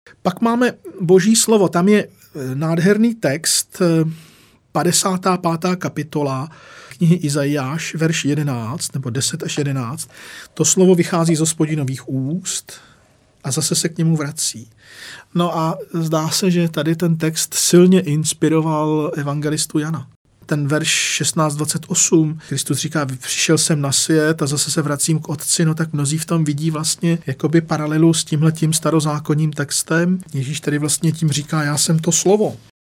Pak máme Boží slovo, tam je nádherný text, 55. kapitola knihy Izajáš, verš 11, nebo 10 až 11. To slovo vychází z Hospodinových úst a zase se k němu vrací. No a zdá se, že tady ten text silně inspiroval evangelistu Jana. Ten verš 16:28, Kristus říká, přišel jsem na svět a zase se vracím k Otci, no tak mnozí v tom vidí vlastně jakoby paralelu s tímhletím starozákonním textem. Ježíš tady vlastně tím říká, já jsem to slovo.